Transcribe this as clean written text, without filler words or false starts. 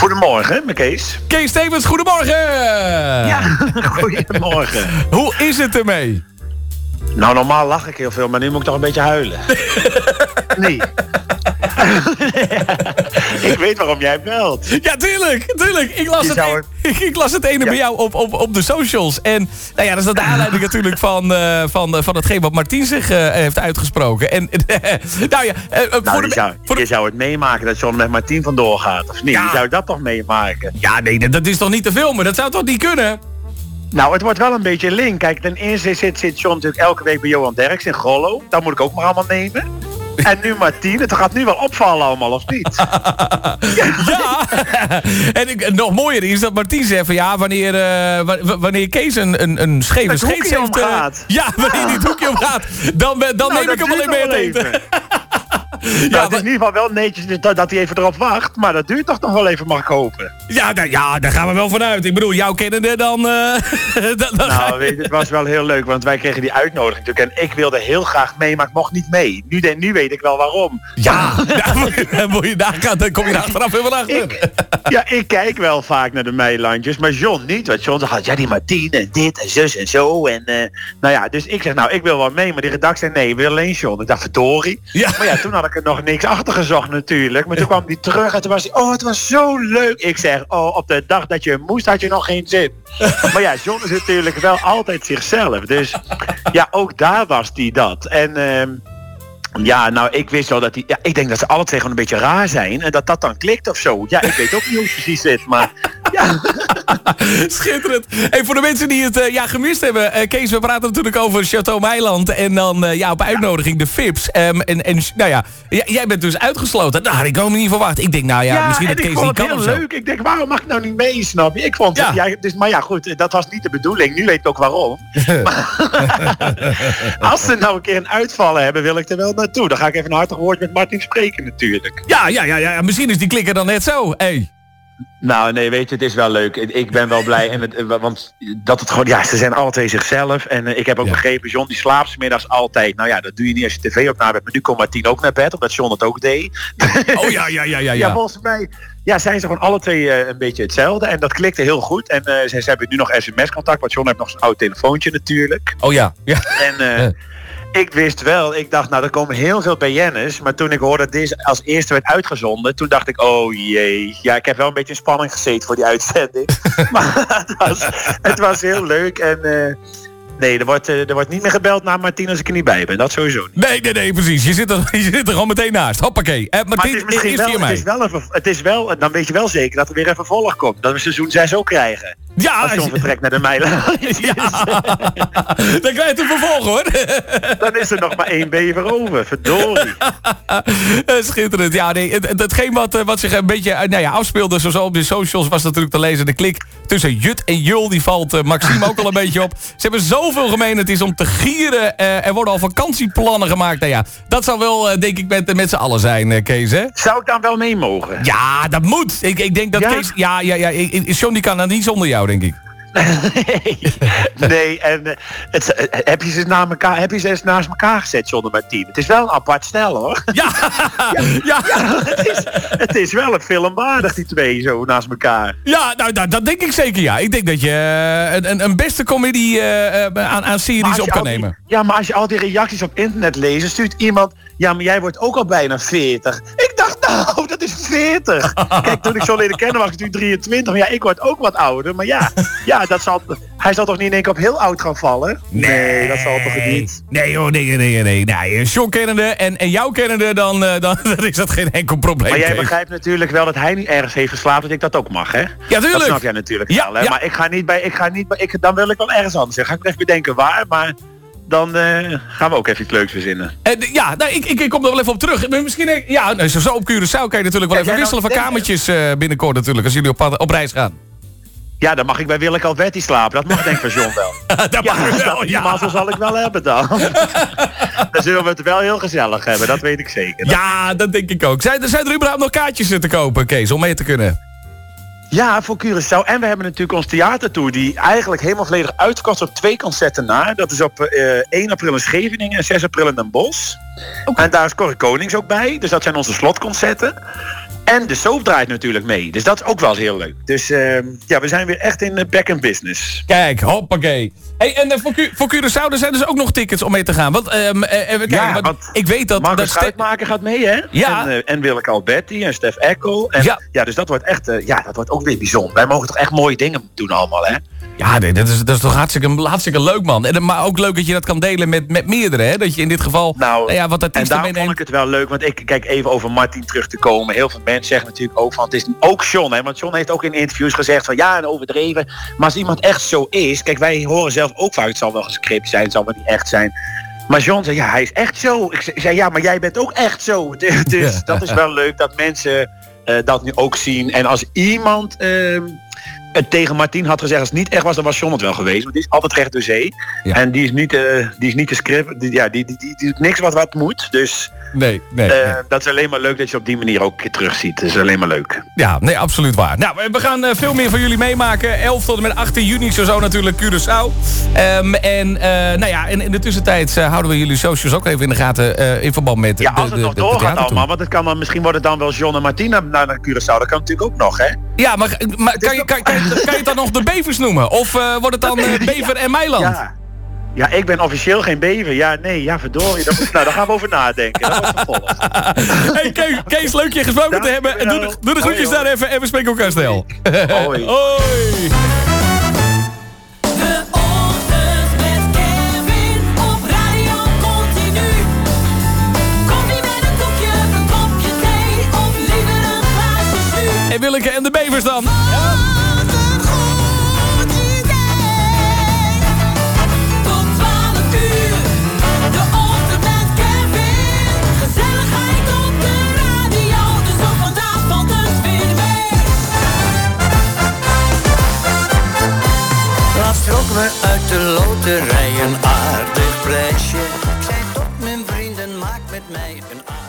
Goedemorgen, met Kees. Kees Stevens, goedemorgen! Ja, goedemorgen. Hoe is het ermee? Nou, normaal lach ik heel veel, maar nu moet ik toch een beetje huilen. Nee. Ik weet waarom jij belt. Ja, tuurlijk. Ik las het ene bij jou op de socials. En nou ja, dat is de aanleiding natuurlijk van hetgeen wat Martien zich heeft uitgesproken. En nou ja, je zou het meemaken dat John met Martien vandoor gaat, of niet? Ja. Je zou dat toch meemaken? Ja, nee, dat is toch niet te filmen? Dat zou toch niet kunnen? Nou, het wordt wel een beetje link. Kijk, ten eerste zit John natuurlijk elke week bij Johan Derks in Grollo. Dat moet ik ook maar allemaal nemen. En nu Martien, het gaat nu wel opvallen allemaal, of niet? Ja, en nog mooier is dat Martien zegt van ja, wanneer Kees een scheve scheets heeft... wanneer die het hoekje omgaat, dan neem ik hem alleen mee het eten. Ja, het is in ieder geval wel netjes dat hij even erop wacht, maar dat duurt toch nog wel even, mag ik hopen. Ja, daar gaan we wel vanuit. Ik bedoel, jou kennende dan... Nou, weet je, het was wel heel leuk, want wij kregen die uitnodiging natuurlijk en ik wilde heel graag mee, maar ik mocht niet mee. Nu weet ik wel waarom. Ja, dan kom je er achteraf heel veel achter. Ik kijk wel vaak naar de meilandjes, maar John niet. Want John zegt, ja, die Martien en dit en zus en zo. En nou ja, dus ik zeg, nou, ik wil wel mee, maar die redactie zei, nee, ik wil alleen John. Ik dacht, verdorie. Ja. Maar ja, toen had ik er nog niks achter gezocht natuurlijk. Maar toen kwam die terug en toen was hij, het was zo leuk. Ik zeg, op de dag dat je moest, had je nog geen zin. Maar ja, John is natuurlijk wel altijd zichzelf. Dus ja, ook daar was hij dat. En... ja, nou, ik wist wel dat ik denk dat ze alle twee gewoon een beetje raar zijn. En dat dan klikt of zo. Ja, ik weet ook niet hoe het precies zit, maar... Ja. Schitterend. Hey, voor de mensen die het gemist hebben. Kees, we praten natuurlijk over Château Meiland. En dan op uitnodiging de Vips. En nou ja, jij bent dus uitgesloten. Nou, had ik ook niet verwacht. Ik denk, nou ja, misschien dat Kees niet kan of zo. Ik vond het heel leuk. Ik denk, waarom mag ik nou niet mee, snap je? Ik vond het, dus, maar ja, goed, dat was niet de bedoeling. Nu weet ik ook waarom. Als ze nou een keer een uitvallen hebben, wil ik er wel naartoe. Dan ga ik even een hartig woord met Martien spreken natuurlijk. Ja, misschien is die klikker dan net zo. Hey. Nou, nee, weet je, het is wel leuk. Ik ben wel blij. Want dat het gewoon, ze zijn alle twee zichzelf. En ik heb ook begrepen, John die slaapt 's middags altijd. Nou ja, dat doe je niet als je tv op na hebt. Maar nu komt Martien ook naar bed, omdat John het ook deed. Oh ja. Ja, volgens mij zijn ze gewoon alle twee een beetje hetzelfde. En dat klikte heel goed. En ze hebben nu nog sms-contact. Want John heeft nog zijn oud telefoontje natuurlijk. Oh ja. En... ik wist wel, ik dacht, nou, er komen heel veel BN'ers. Maar toen ik hoorde dat deze als eerste werd uitgezonden, toen dacht ik, oh jee. Ja, ik heb wel een beetje in spanning gezeten voor die uitzending. Maar het was heel leuk. En nee, er wordt niet meer gebeld naar Martien als ik er niet bij ben. Dat sowieso niet. Nee, precies. Je zit er gewoon meteen naast. Hoppakee. Martien, het is wel, dan weet je wel zeker dat er weer een vervolg komt. Dat we seizoen 6 ook krijgen. Ja, als John vertrekt naar de Meiland. Ja. Dan krijg je een vervolg, hoor. Dan is er nog maar 1 bever over. Verdorie. Schitterend. Ja, nee, hetgeen wat zich een beetje afspeelde, zoals op de socials, was natuurlijk te lezen. De klik tussen Jut en Jul, die valt Maxime ook al een beetje op. Ze hebben zoveel gemeen. Het is om te gieren. Er worden al vakantieplannen gemaakt. Nou ja, dat zal wel, denk ik, met z'n allen zijn, Kees, hè? Zou ik dan wel mee mogen? Ja, dat moet. Ik denk dat Kees... Ja. John, die kan dan niet zonder jou, denk ik. Nee, en heb je ze eens naast elkaar gezet, John en Martien? Het is wel een apart stel, hoor. Ja. Het is wel een filmwaardig, die twee zo naast elkaar. Ja, nou, dat denk ik zeker, ja. Ik denk dat je een beste comedy aan series op kan nemen. Ja, maar als je al die reacties op internet leest, stuurt iemand... Ja, maar jij wordt ook al bijna 40. Ik dacht, nou, dat is 40. Kijk, toen ik zo leren kennen was ik nu 23. Maar ja, ik word ook wat ouder. Maar ja, hij zal toch niet in één keer op heel oud gaan vallen? Nee, dat zal toch niet. Nee, hoor, nee. John kennende en jou kennende, dan is dat geen enkel probleem. Maar jij begrijpt natuurlijk wel dat hij niet ergens heeft geslapen, dat ik dat ook mag, hè? Ja, tuurlijk. Dat snap jij natuurlijk wel, hè? Ja. Maar dan wil ik wel ergens anders zijn. Ga ik even bedenken waar, maar... Dan gaan we ook even iets leuks verzinnen. Ik kom er wel even op terug. Misschien, zo op Curaçao kan je natuurlijk wel even wisselen van kamertjes binnenkort natuurlijk, als jullie op reis gaan. Ja, dan mag ik bij Willeke Alberti slapen. Dat mag denk ik van John wel. Dat mag wel, ja. Maar zo zal ik wel hebben dan. Dan zullen we het wel heel gezellig hebben, dat weet ik zeker. Ja, dat denk ik ook. Zijn er überhaupt nog kaartjes te kopen, Kees, om mee te kunnen? Ja, voor Curaçao. En we hebben natuurlijk ons theatertour die eigenlijk helemaal volledig uitkost op 2 concerten na. Dat is op 1 april in Scheveningen en 6 april in Den Bosch. Okay. En daar is Corrie Konings ook bij. Dus dat zijn onze slotconcerten. En de soap draait natuurlijk mee. Dus dat is ook wel heel leuk. Dus we zijn weer echt in back in business. Kijk, hoppakee. Hey, en voor Curaçao er zijn dus ook nog tickets om mee te gaan. Want, even kijken, want ik weet dat... Marcus Schuitmaker gaat mee, hè? Ja. En Willeke Alberti en Stef Eckel. En dus dat wordt echt... dat wordt ook weer bijzonder. Wij mogen toch echt mooie dingen doen allemaal, hè? Ja, nee, dat is toch hartstikke leuk, man. Maar ook leuk dat je dat kan delen met meerdere, hè? Dat je in dit geval... wat artiesten en daarom vond ik het wel leuk. Want kijk even over Martin terug te komen. Heel veel mensen zeggen natuurlijk ook van... Het is ook John, hè? Want John heeft ook in interviews gezegd van... Ja, en overdreven. Maar als iemand echt zo is... Kijk, wij horen zelf ook vaak... Het zal wel een script zijn, het zal wel niet echt zijn. Maar John zei, ja, hij is echt zo. Ik zei, ja, maar jij bent ook echt zo. Dus dat is wel leuk dat mensen dat nu ook zien. En als iemand... tegen Martin had gezegd, als het niet echt was, dan was John het wel geweest. Want die is altijd recht door zee. Ja. En die is niet te script. Die doet niks wat moet. Dus nee. dat is alleen maar leuk dat je op die manier ook terug ziet. Dat is alleen maar leuk. Ja, nee, absoluut waar. Nou, we gaan veel meer van jullie meemaken. 11 tot en met 18 juni zo natuurlijk Curaçao. En in de tussentijd houden we jullie socials ook even in de gaten in verband met ja, als het nog doorgaat allemaal. Want het kan dan, misschien wordt het dan wel John en Martin naar Curaçao. Dat kan natuurlijk ook nog, hè? Ja, maar kan je het dan nog de Bevers noemen? Of wordt het dan Bever en Meiland? Ja, ik ben officieel geen Bever. Ja, nee, ja, verdorie. Daar gaan we over nadenken. Dat wordt vervolgd. Hey Kees, leuk je gesproken te hebben. En doe de groetjes daar even en we spreken elkaar snel. Hoi. Hoi. En Willeke en de Bevers dan. Ja. Trok me uit de loterij een aardig prijsje. Ik zei tot mijn vrienden, maak met mij een aardig